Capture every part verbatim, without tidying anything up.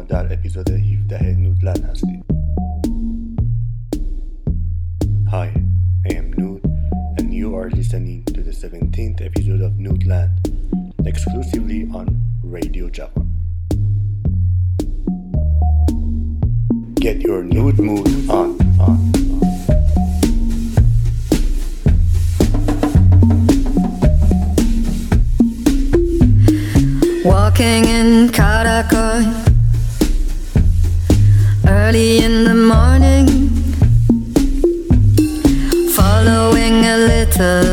شما در اپیزود هفده نودلند هستید. Hi, I am Nude and you are listening to the seventeenth episode of Nudeland, exclusively on Radio Java. Get your nude mood on, on. Walking in Caracol early in the morning, following a little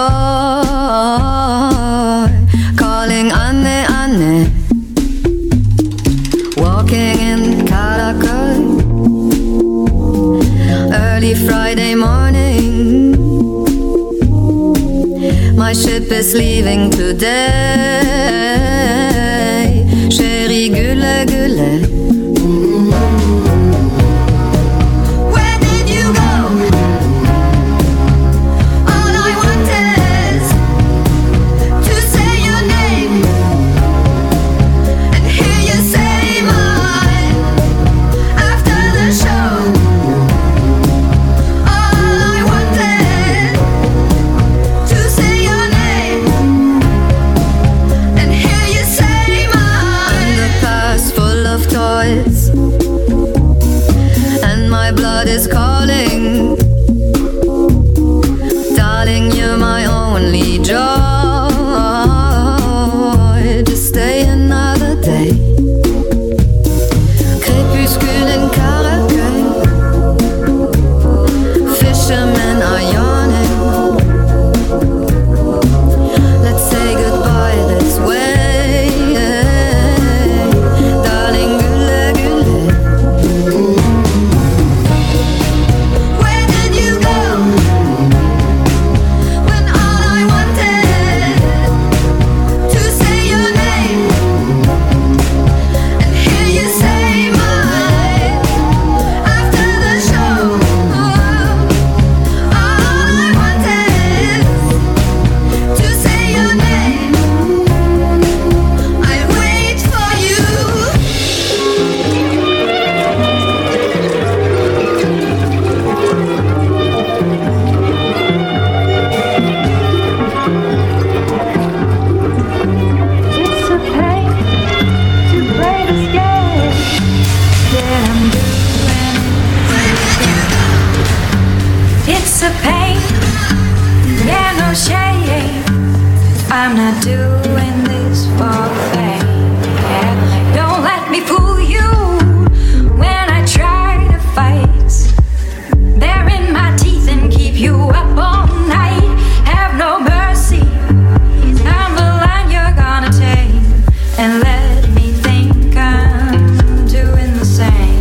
boy calling Anne, Anne. Walking in Caracol early Friday morning, my ship is leaving today. Chérie Gülle Gülle, where did you go? All I want is to say your name and hear you say mine after the show. All I want is to say your name and hear you say mine. Underpass full of toys and my blood is calling. Darling, you're my only joy. Just stay another day. Crépuscule in Caracol, fishermen are yawning. Let's say goodbye this way. Darling, gülle gülle, where did you go when all I wanted to say your name and hear you say mine after the show? All I wanted to say your name. I wait for you. It's a pain to play this game that I'm doing. It's a pain, yeah, no shame. I'm not doing this for fame. Don't let me fool you when I try to fight. They're in my teeth and keep you up all night. Have no mercy. I'm the line you're gonna take, and let me think I'm doing the same.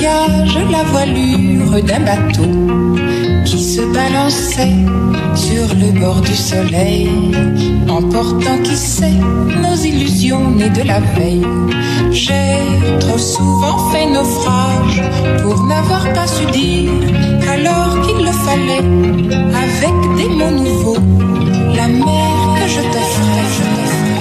feuillage la voilure d'un bateau qui se balançait sur le bord du soleil, emportant qui sait nos illusions nées de la veille. J'ai trop souvent fait naufrage pour n'avoir pas su dire, alors qu'il le fallait, avec des mots nouveaux, la mer que je t'offrais, je t'offrais.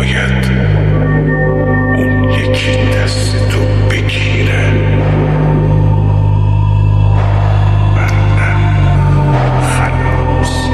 باید اون یکی دست تو بگیره، ورنه خلاص.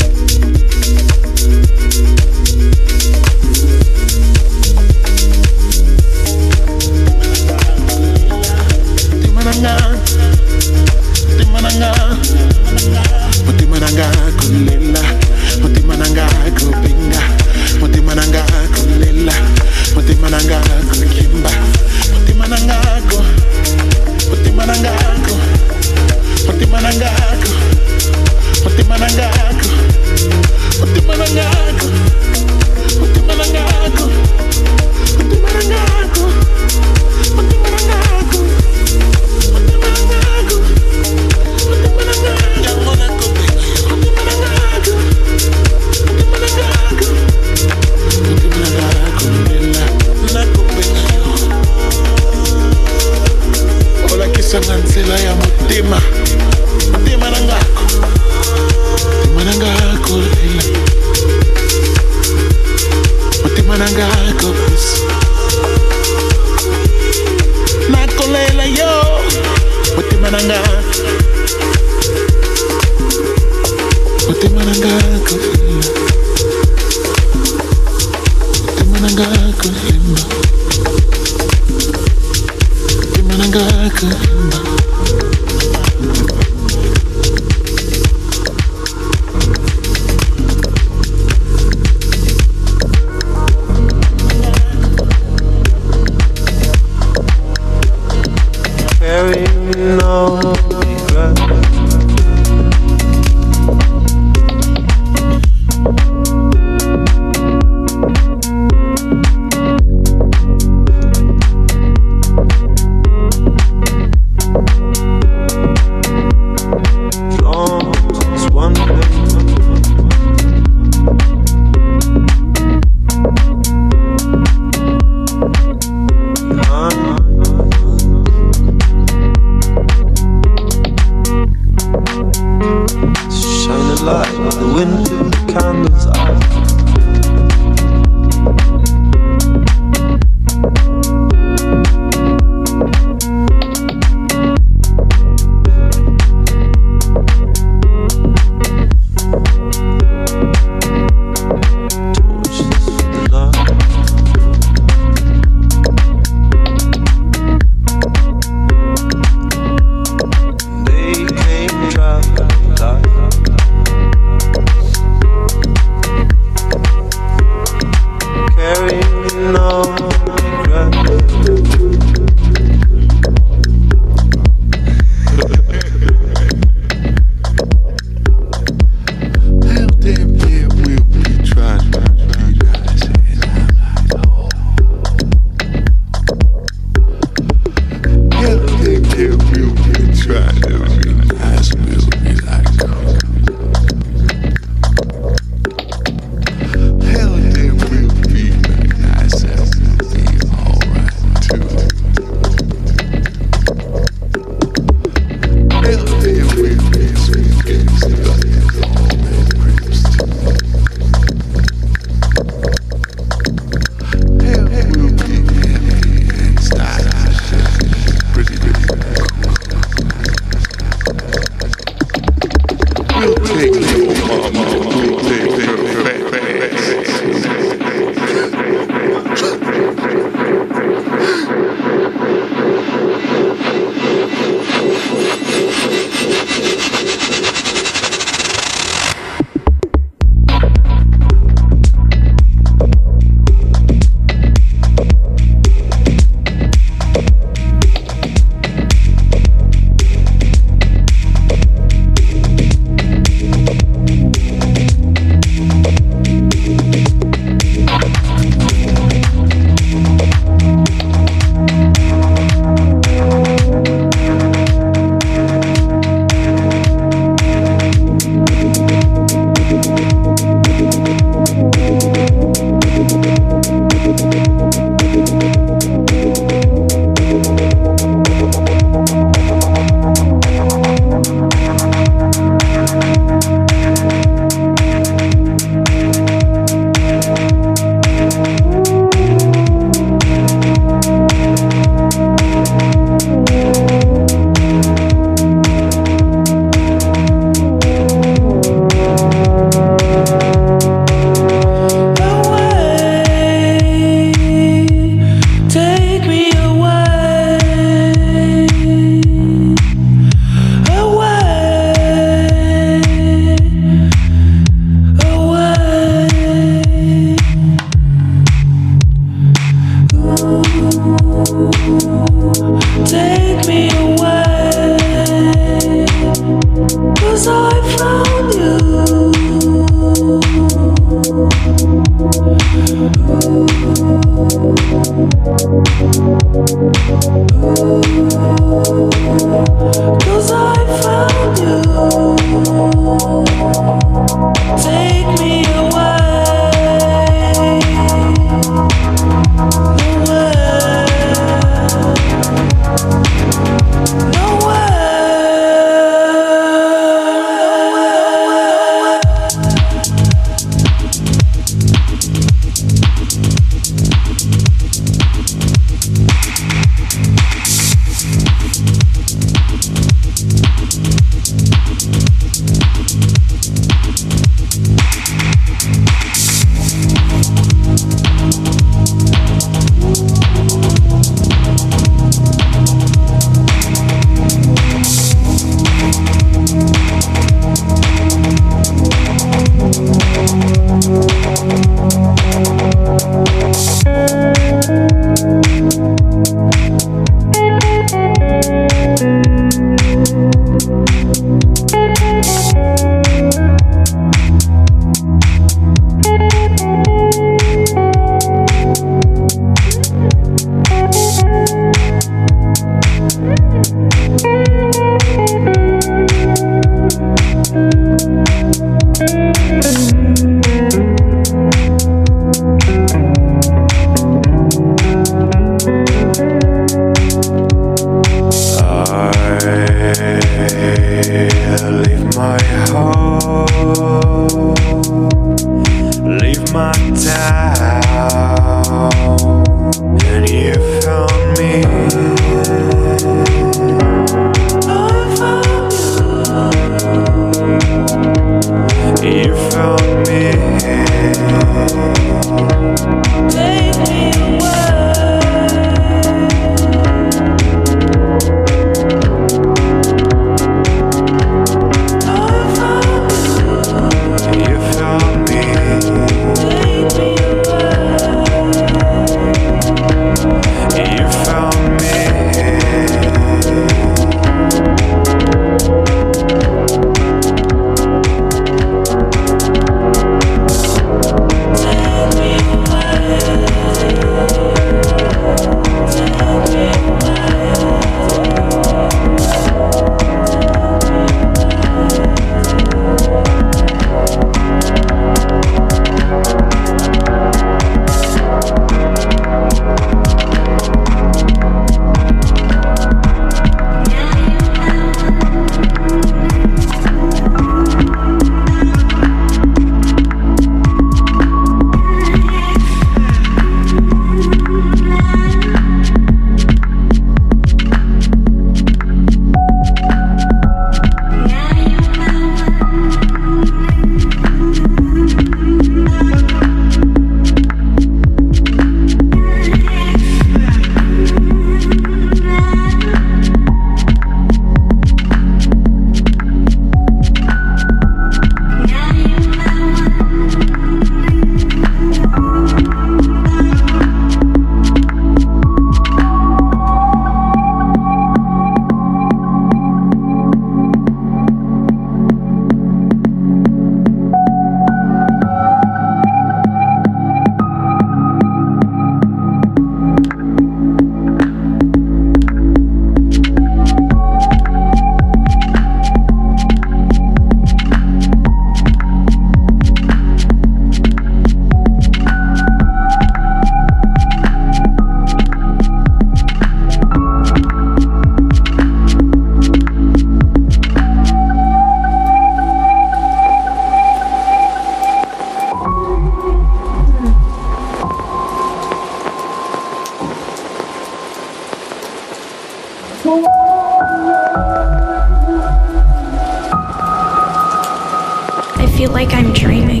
I feel like I'm dreaming.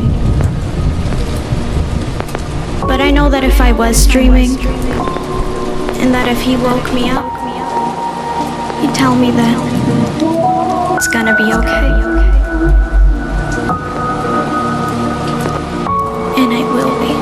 But I know that if I was dreaming, and that if he woke me up, he'd tell me that it's gonna be okay. And it will be.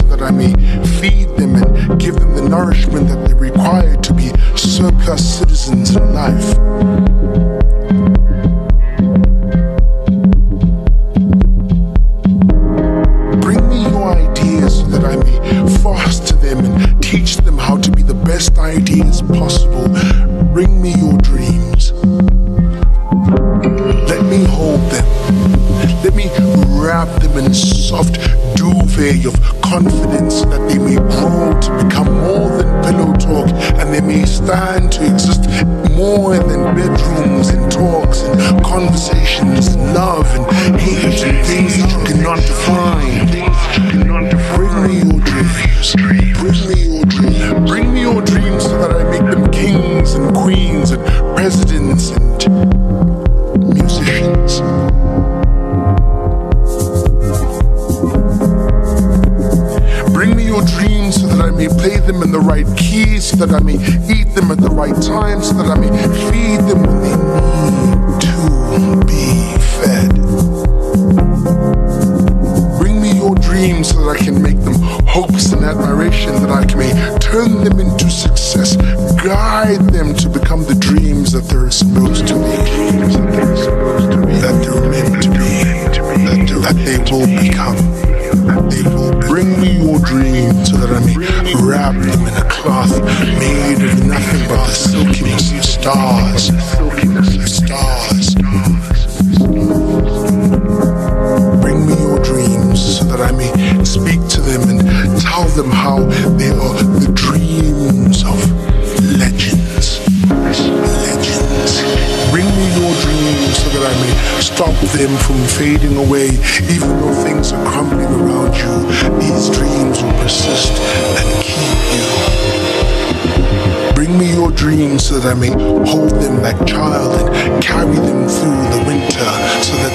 so that I may feed them and give them the nourishment that they require to be surplus citizens in life. Bring me your ideas so that I may foster them and teach them how to be the best ideas possible. Bring me your dreams. Let me hold them. Let me wrap them in a soft duvet of confidence that they may grow to become more than pillow talk, and they may stand to exist more than bedrooms and talks and conversations and love and hate and things that you cannot define. Bring me your dreams. Bring me your dreams. Bring me your dreams so that I make them kings and queens and presidents and musicians. Bring me your dreams so that I may play them in the right keys, so that I may eat them at the right time, so that I may feed them when they need to be fed. Bring me your dreams so that I can make them hopes and admiration, that I may turn them into success, guide them to become the dreams that they're supposed to be, that they're meant to be, that they will become. They will bring me your dreams so that I may wrap them in a cloth made of nothing but the silkiness of stars. Stars. Bring me your dreams so that I may speak to them and tell them how they are the dreams of legends. Legends. Bring me your dreams so that I may stop them from fading away. Even though things are crumbling around you, these dreams will persist and keep you. Bring me your dreams so that I may hold them like child and carry them through the winter, so that